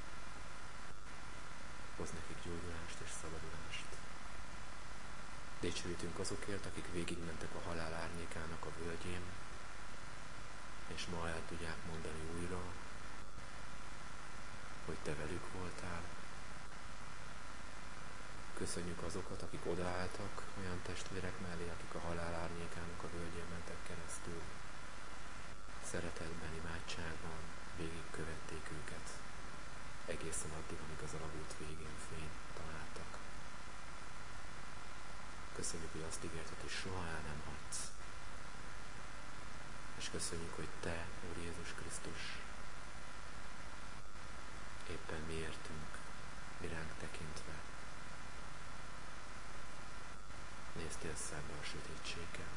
[SPEAKER 2] hozz nekik gyógyulást és szabadulást. Dicsőítünk azokért, akik végigmentek a halál árnyékának a völgyén, és ma el tudják mondani újra, hogy te velük voltál. Köszönjük azokat, akik odaálltak olyan testvérek mellé, akik a halál árnyékának a völgyén mentek keresztül. Szeretetben, imádságban végigkövették őket, egészen addig, amíg az alagút végén fényt találtak. Köszönjük, hogy azt ígérted, hogy soha el nem hagysz. És köszönjük, hogy te, Úr Jézus Krisztus, éppen mi értünk, mi ránk tekintve néztél szembe a sötétséggel.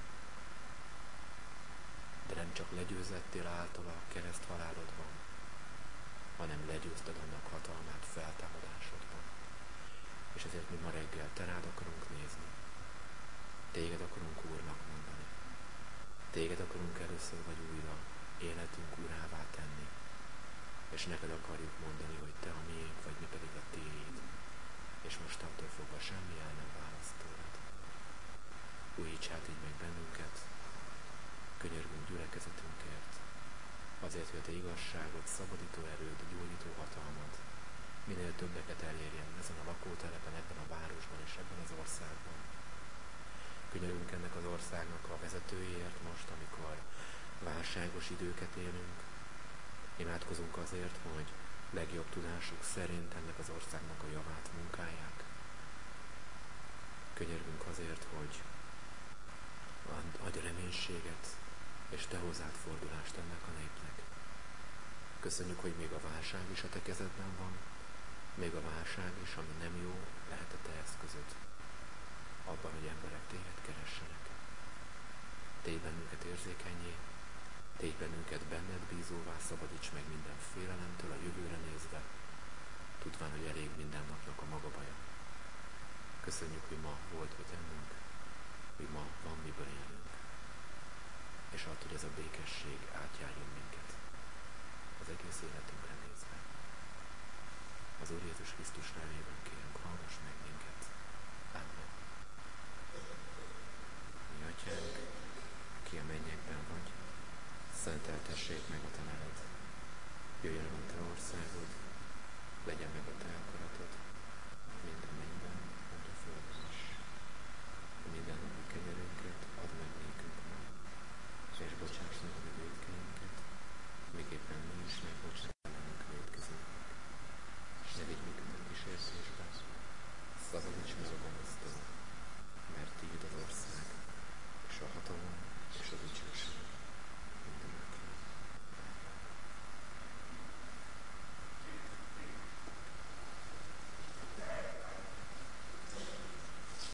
[SPEAKER 2] De nem csak legyőzettél általa a kereszt halálodban, hanem legyőzted annak hatalmát feltámadásodban. És ezért mi ma reggel te rád akarunk nézni. Téged akarunk Úrnak mondani. Téged akarunk először vagy újra életünk urává tenni. És neked akarjuk mondani, hogy te a miénk vagy, mi pedig a tiéd. És mostantól fogva semmi el nem választ tőled. Újíts át így meg bennünket, könyörgünk gyülekezetünkért, azért, hogy a te igazságod, szabadító erőd, gyógyító hatalmad minél többeket elérjen ezen a lakótelepen, ebben a városban és ebben az országban. Könyörgünk ennek az országnak a vezetőiért most, amikor válságos időket élünk. Imádkozunk azért, hogy legjobb tudásuk szerint ennek az országnak a javát munkálják. Könyörgünk azért, hogy adj reménységet, és te hozzád fordulást ennek a népnek. Köszönjük, hogy még a válság is a te kezedben van, még a válság is, ami nem jó, lehet a te eszközöd abban, hogy emberek téged keressenek. Tégy bennünket érzékenyé, tégy bennünket benned bízóvá, szabadíts meg minden félelemtől a jövőre nézve, tudván, hogy elég minden napnak a maga baja. Köszönjük, hogy ma volt mit ennünk, hogy ma van miből élnünk, és add, hogy ez a békesség átjárjon minket az egész életünkre nézve. Az Úr Jézus Krisztus nevében kérünk, hallgass meg minket. Amen. Mi Atyánk, ki a mennyekben vagy, szenteltessék meg a te neved.